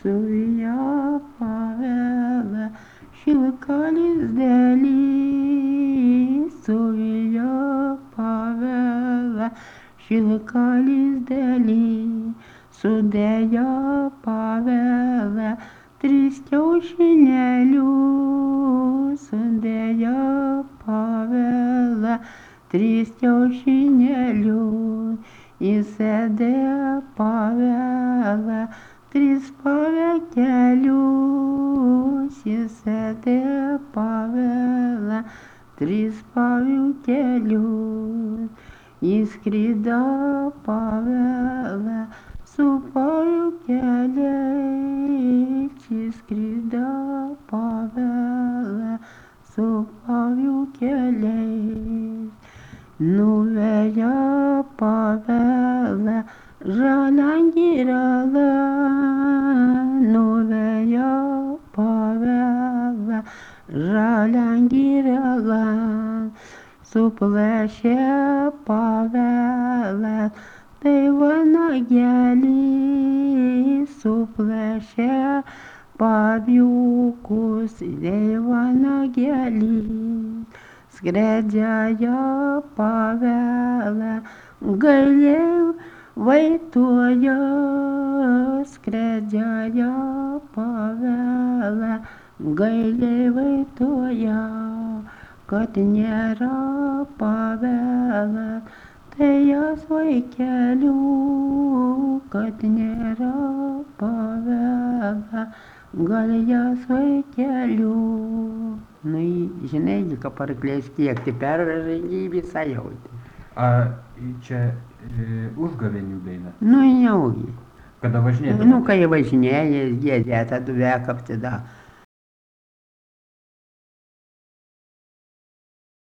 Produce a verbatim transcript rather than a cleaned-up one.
Suja pavele, šilka lizdeli, suja pavele, šilka lizdeli, sudėjo pavele, tris kiaušinėlius, sudėjo pavele, tris kiaušinėlius, įsėdė pavele, tris pavekelius, įsėdė pavele, tris pavekelius, įskrido pavele, su pavekeliais, įskrido pavele, su pavekeliais, nuvejo pavele, žalią girelę, nuvejo pavele, žalią girelę, suplėšė pavele, tai vanagėlį, suplėšė paviukus, tai vanagėlį, skredžiojo pavele, gailiai vaitojo, skredžiojo pavele, gailiai vaitojo, kad nėra pavele, tai jos vaikelių, kad nėra pavele, gal jos vaikelių. Nu, žinai, ką parklės kiek, tai pervežai visą jautį. A čia e, užgavėnių daina. Nu, nejaugi. Kada važinėdavo? Nu, kai važinėja, jie tą duvę kapti da.